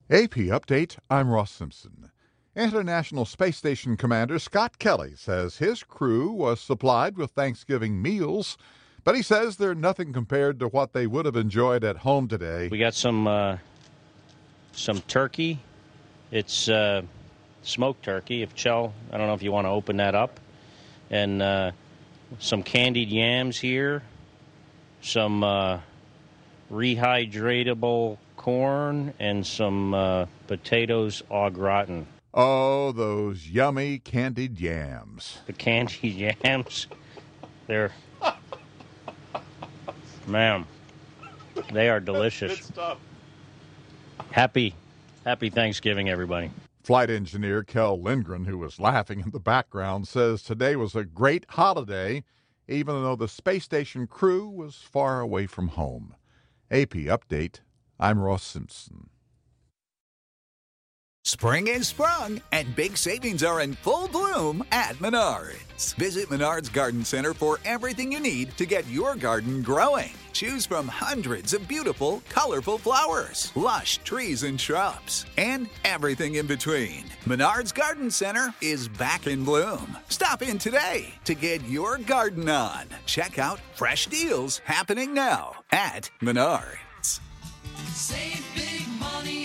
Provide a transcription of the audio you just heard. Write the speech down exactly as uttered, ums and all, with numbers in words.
A P Update, I'm Ross Simpson. International Space Station Commander Scott Kelly says his crew was supplied with Thanksgiving meals, but he says they're nothing compared to what they would have enjoyed at home today. We got some uh, some turkey. It's uh, smoked turkey. If Chell, I don't know if you want to open that up. And uh, some candied yams here. Some uh, rehydratable corn and some uh, potatoes au gratin. Oh, those yummy candied yams. The candied yams, they're, man, they are delicious. Good stuff. Happy, happy Thanksgiving, everybody. Flight engineer Kel Lindgren, who was laughing in the background, says today was a great holiday, even though the space station crew was far away from home. A P Update, I'm Ross Simpson. Spring is sprung, and big savings are in full bloom at Menards. Visit Menards Garden Center for everything you need to get your garden growing. Choose from hundreds of beautiful, colorful flowers, lush trees and shrubs, and everything in between. Menards Garden Center is back in bloom. Stop in today to get your garden on. Check out fresh deals happening now at Menards. Save big money